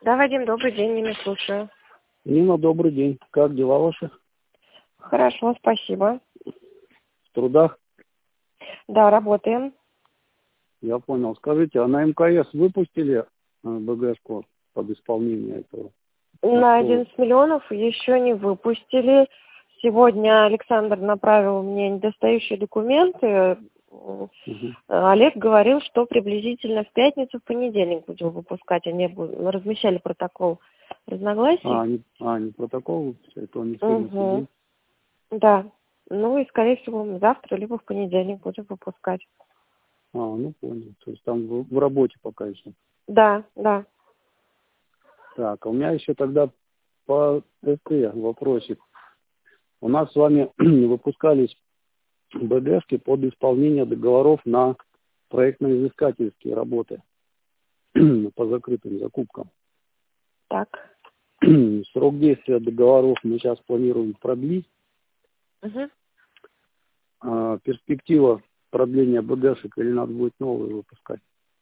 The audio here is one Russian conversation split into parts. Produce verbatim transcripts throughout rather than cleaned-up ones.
Да, Вадим, добрый день, Нина, слушаю. Нина, добрый день. Как дела ваши? Хорошо, спасибо. В трудах? Да, работаем. Я понял. Скажите, а на МКС выпустили БГшку под исполнение этого? На одиннадцать миллионов еще не выпустили. Сегодня Александр направил мне недостающие документы. Угу. Олег говорил, что приблизительно в пятницу, в понедельник будем выпускать. Они размещали протокол разногласий. А, они, а, они протокол выпустили, это он не сегодня Угу. сидит. Да. Ну и, скорее всего, мы завтра либо в понедельник будем выпускать. А, ну понял. То есть там в, в работе пока еще. Да, да. Так, а у меня еще тогда по ТТ вопросик. У нас с вами выпускались БДшки под исполнение договоров на проектно-изыскательские работы по закрытым закупкам. Так. Срок действия договоров мы сейчас планируем продлить. Угу. А, перспектива продления БДшек или надо будет новые выпускать?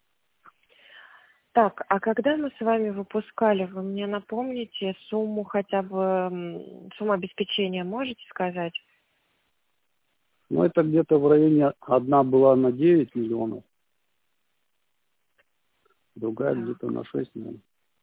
Так, а когда мы с вами выпускали, вы мне напомните сумму хотя бы, сумму обеспечения можете сказать? Ну, это где-то в районе, одна была на девять миллионов, другая Так. где-то на шесть, наверное.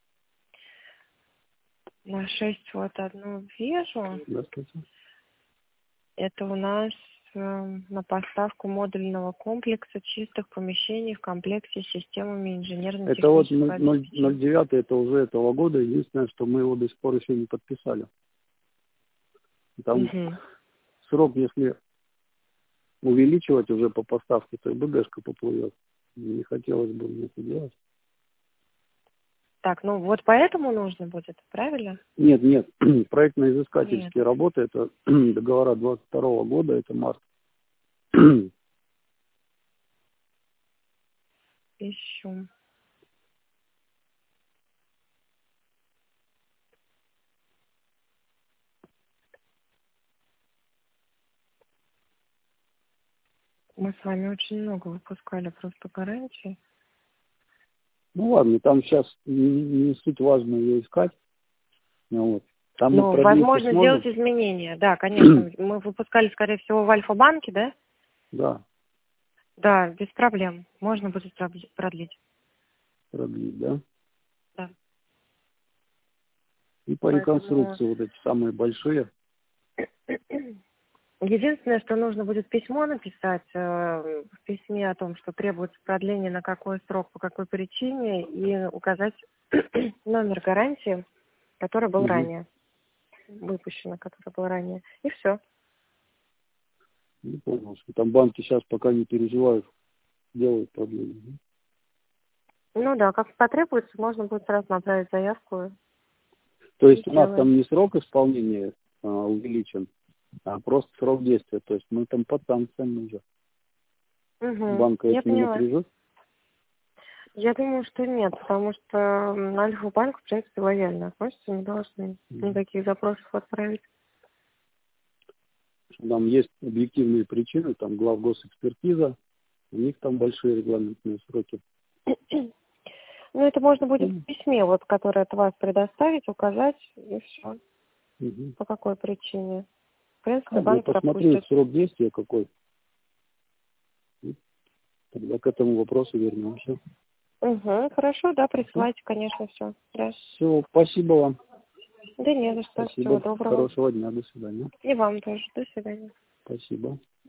На шесть вот одну вижу. Да, кстати. Это у нас э, на поставку модульного комплекса чистых помещений в комплекте с системами инженерно-технического Это вот обеспечения. ноль девять, это уже этого года. Единственное, что мы его до сих пор еще не подписали. Там Угу. срок, если увеличивать уже по поставке, то и БДшка поплывет. Не хотелось бы мне это делать. Так, ну вот поэтому нужно будет, правильно? Нет, нет, проектно-изыскательские работы, это договора двадцать второго года, это март. Ищу. Мы с вами очень много выпускали просто гарантии. Ну ладно, там сейчас не, не суть важно ее искать. Ну, вот. Там мы Ну, продлить возможно сможем? сделать изменения. Да, конечно. Мы выпускали, скорее всего, в Альфа-банке, да? Да, Да, без проблем. Можно будет продли- продлить. продлить, да. Да. И по Поэтому реконструкции вот эти самые большие. единственное, что нужно будет письмо написать, э, в письме о том, что требуется продление на какой срок, по какой причине, и указать номер гарантии, который был Угу. ранее выпущен, который был ранее. И все. Не понял, что там банки сейчас пока не переживают, делают продление. Ну да, как потребуется, можно будет сразу направить заявку. То есть у нас Сделаем. там не срок исполнения а, увеличен, а просто срок действия. То есть мы там под санкциями уже. Угу. Банка Я это не поняла. напряжет? Я думаю, что нет, потому что м, Альфа-банк, в принципе, лояльно относится, не должны Угу. никаких запросов отправить. Там есть объективные причины, там главгосэкспертиза, у них там большие регламентные сроки. Ну, это можно будет Угу. в письме, вот, которое от вас предоставить, указать, и все. Угу. По какой причине. В принципе, Надо банк посмотреть пропустит. срок действия какой. Тогда к этому вопросу вернемся. Угу, хорошо, да, Хорошо? присылайте, конечно, все. Да. Все, спасибо вам. Да не за что, всего Спасибо. доброго. Хорошего дня. До свидания. И вам тоже. До свидания. Спасибо.